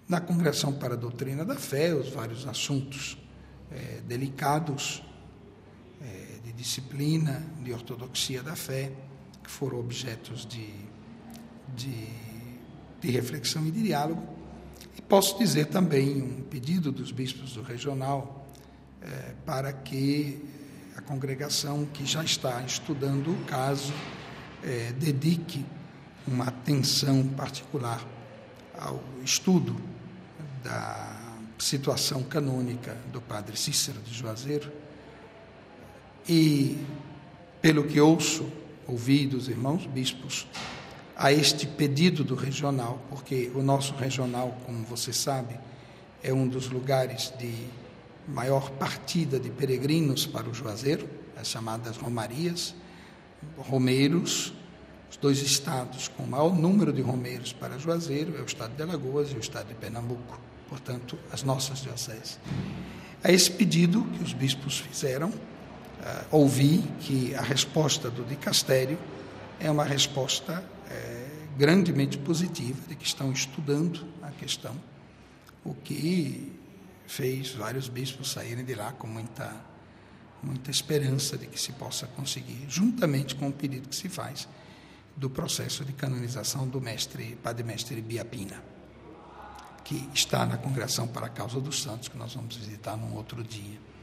Na Congregação para a Doutrina da Fé, os vários assuntos delicados de disciplina, de ortodoxia da fé, que foram objetos de reflexão e de diálogo. E posso dizer também um pedido dos bispos do regional para que a congregação que já está estudando o caso dedique uma atenção particular ao estudo da situação canônica do padre Cícero de Juazeiro. E, pelo que ouvi dos irmãos bispos, a este pedido do regional, porque o nosso regional, como você sabe, é um dos lugares de maior partida de peregrinos para o Juazeiro, as chamadas romarias, romeiros. Os dois estados com o maior número de romeiros para Juazeiro é o estado de Alagoas e o estado de Pernambuco, portanto, as nossas dioceses. A esse pedido que os bispos fizeram, ouvi que a resposta do dicastério é uma resposta grandemente positiva, de que estão estudando a questão, o que fez vários bispos saírem de lá com muita esperança de que se possa conseguir, juntamente com o pedido que se faz do processo de canonização do Padre Mestre Biapina, que está na Congregação para a Causa dos Santos, que nós vamos visitar num outro dia.